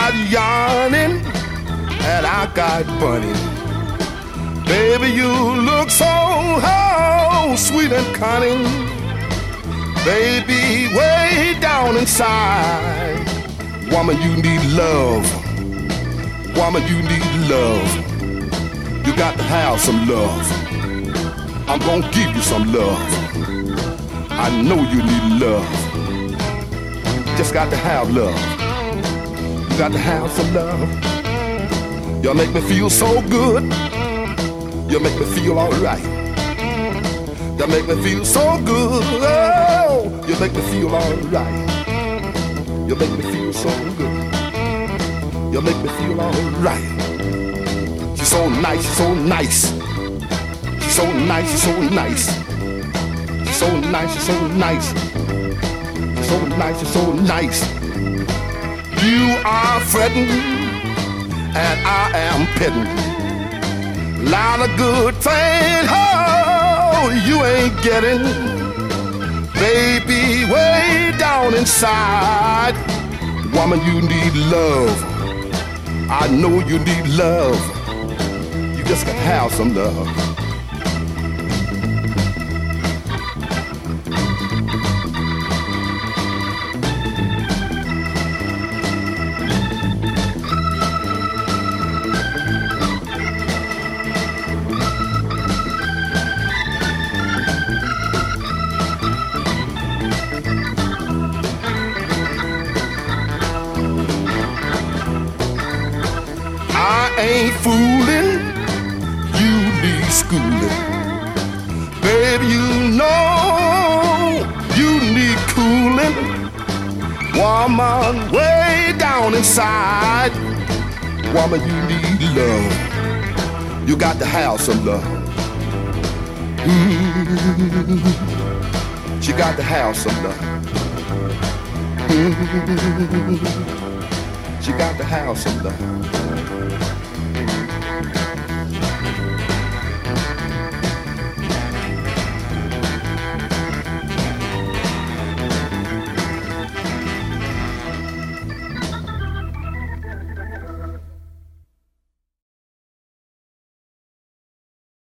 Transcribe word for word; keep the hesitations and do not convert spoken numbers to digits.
got yarning and I got bunny. Baby, you look so oh, sweet and cunning. Baby, way down inside, woman, you need love. Woman, you need love. You got to have some love. I'm gonna give you some love. I know you need love. Just got to have love. You got to have some love. You make me feel so good. You make me feel alright. You make me feel so good. Oh, you make me feel alright. You make me feel so good. You make me feel alright. She's so nice, she's so nice. She's so nice, she's so nice. She's so nice, she's so nice. She's so nice, she's so nice. You are fretting and I am petting. Lot of good things, oh, you ain't getting. Baby, way down inside, woman, you need love. I know you need love. You just gotta have some love. Ain't fooling, you need schooling. Baby, you know you need cooling. Woman, way down inside, woman, you need love. You got to have some love. Mm-hmm. She got to have some love. Mm-hmm. She got to have some love.